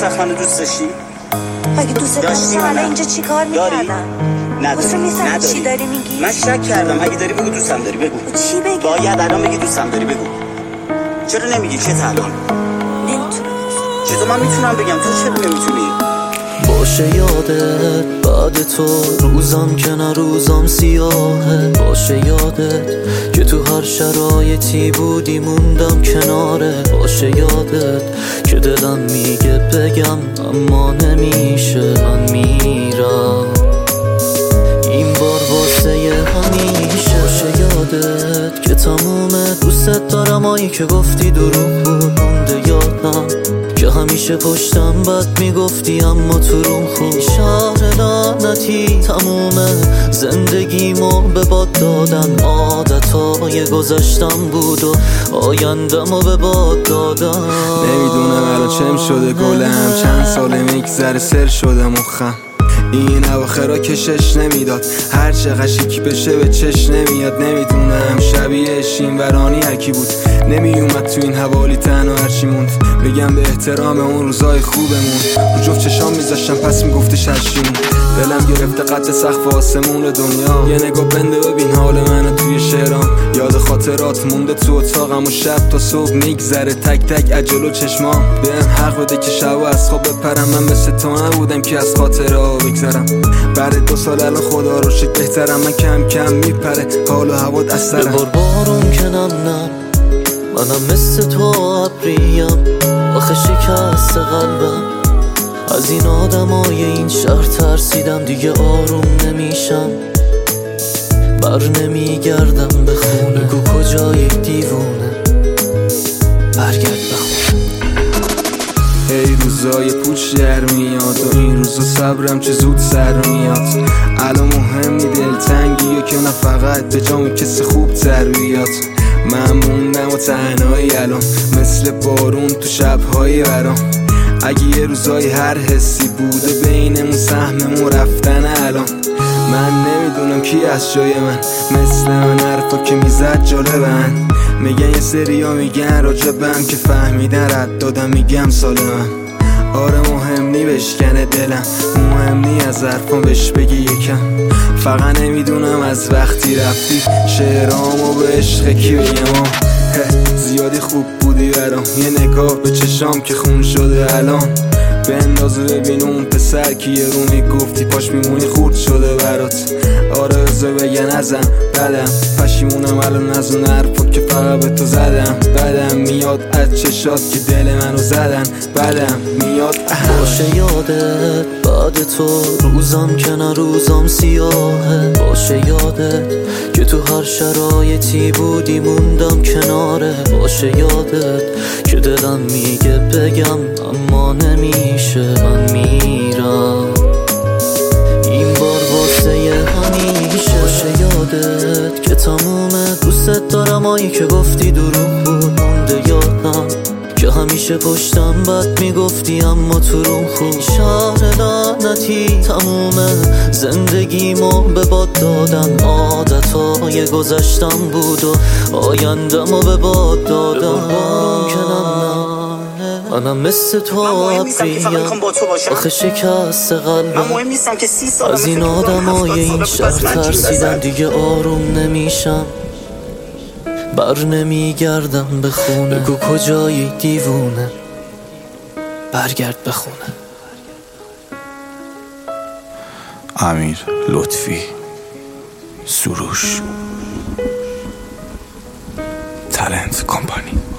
هیچ وقت منو دوست داشتی؟ اگه دوست داشتی حالا اینجا چی کار میکردم؟ نداری. چی داری میگی؟ من شک کردم. اگه داری بگو دوستم داری بگو. چی بگی؟ باید الان بگی دوستم داری بگو. چرا نمیگی؟ چه الان؟ نمیتونم. چطور من میتونم بگم؟ تو چرا نمیتونی؟ باشه یادت بعد تو روزم که نه روزم سیاهه. باشه یادت که تو هر شرایطی بودی موندم کناره. باشه یادت که دلم میگه بگم اما نمیشه. من میرم این بار واسه همیشه. باشه یادت که تموم دوست دارم هایی که گفتی دروغ بود مونده یادم که همیشه پشتم بد میگفتی اما تو روم خوب. شهر لعنتی تموم زندگیمو به باد دادن. عادتهای گذشتم بود و آیندمو به باد دادن. نمیدونم الان چم شده گلم، چند ساله میگذره سر شده مخم. این اواخرا کشش نمیداد، هر چقدر شیک بشه به چش نمیاد. نمیدونم شبیه شین ورانی هرکی بود نمیومد تو این حوالی تنها هرچی موند. بگم به احترام اون روزای خوبمون رو جفت چشام میذاشتم پس میگفتش هرچیمون. دلم گرفته قد سقف آسمون دنیا. یه نگاه بنده ببین حال منو توی شعرام. یاد خاطرات مونده تو اتاقم و شب تا صبح میگذره تک تک اجلو چشمام. بهم حق بده که شب از خواب بپرم. من مثل تو نبودم که از خاطره ها بگذرم. بعد 2 سال الان خدا رو شکر بهترم. من کم کم میپره حال و هوات از سرم. ببار بارون کنم نه منم مثل تو ابریم. آخه شکست قلبم از این آدمای این شهر ترسیدم. دیگه آروم نمیشم بر نمیگردم به خونه. بگو کجایی دیوونه برگرد به خونه. ای روزای پوچ در میاد و این روزا صبرم چه زود سر میاد. الان مهمی دلتنگی و که نه فقط به جام کسی خوب تر بیاد. من موندم و تنهایی الان مثل بارون تو شبهای برام. اگه یه روزای هر حسی بوده بینمون سهممون رفتن الان. من نمیدونم کی از جای من مثل من حرفا که میزد جالبن. میگن یه سریا میگن راجبم که فهمیدن رد دادم میگم سالمم. آره مهم نی بشکنه دلم، مهم نی از حرفام بهش بگی یکم. فقط نمیدونم از وقتی رفتی شعرامو به عشق کی بگم. زیادی خوب بودی برام، یه نگاه به چشام که خون شده الان. بندازو ببین اون پسر که یه رو میگفتی پاش میمونی خورد شده برات. آره بذار بگن ازم بدم پشیمونم الان از اون حرفا که فقط به تو زدم. بدم میاد از چشات که دل منو زدن. بدم میاد باشه یادت بعد تو روزم که نه روزم سیاهه. باشه یادت که تو هر شرایطی بودی موندم کناره. باشه یادت که دلم میگه بگم اما نمیشه. من میرم این بار واسه همیشه. باشه یادت که تموم دوست دارم هایی که گفتی دروغ بود مونده یادم که همیشه پشتم بد میگفتی اما تو روم خوب. شهر لعنتی تموم زندگیمو به باد دادن. عادتهای گذشتم بود و آیندمو به باد دادن. منم مثل تو ابریم. آخه شکست قلبم از این آدمای این شهر ترسیدم. دیگه آروم نمیشم بر نمیگردم به خونه. بگو کجایی دیوونه برگرد به خونه. امیر لطفی سروش تالنت کمپانی.